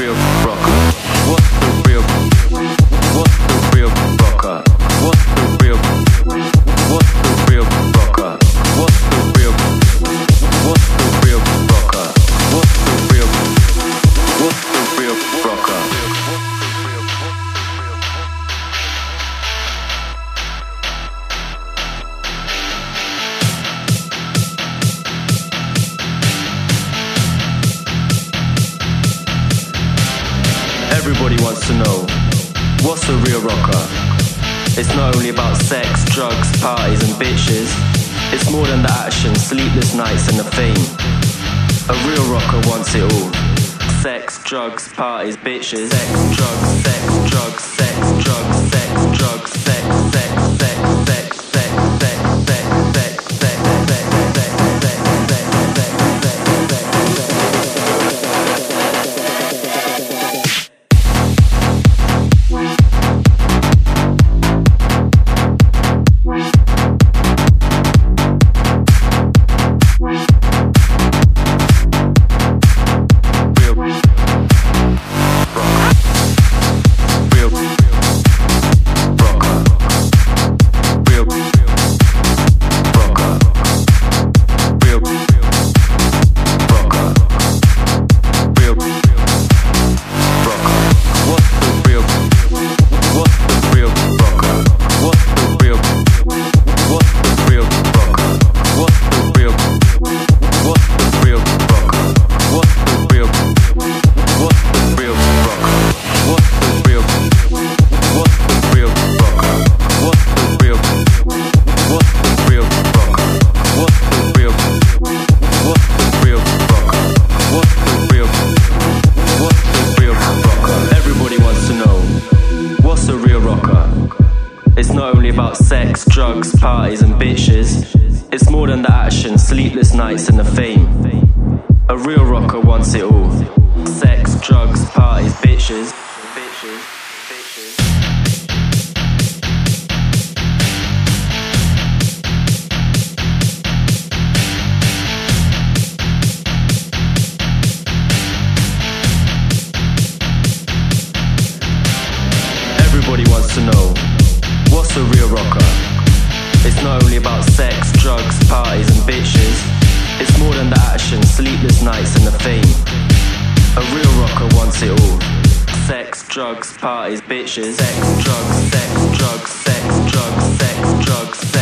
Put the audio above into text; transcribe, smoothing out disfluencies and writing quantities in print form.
real rocker? What's the real? What's the real rocker? What's the real? What's the real rocker? What's the real? What's the real rocker? What's the real? What's the real rocker? Everybody wants to know, what's a real rocker? It's not only about sex, drugs, parties and bitches. It's more than the action, sleepless nights and the fame. A real rocker wants it all. Sex, drugs, parties, bitches. Sex, drugs, sex, drugs, sex, drugs, sex, drugs, sex, sex, sex, sex, sex, sex, sex, sex, sex, sex, It's more than the action, sleepless nights and the fame. A real rocker wants it all. Sex, drugs, parties, bitches. Bitches, bitches. Everybody wants to know, what's a real rocker? It's not only about sex, drugs, parties and bitches. It's more than the action, sleepless nights and the fame. A real rocker wants it all. Sex, drugs, parties, bitches. Sex, drugs, sex, drugs, sex, drugs, sex, drugs.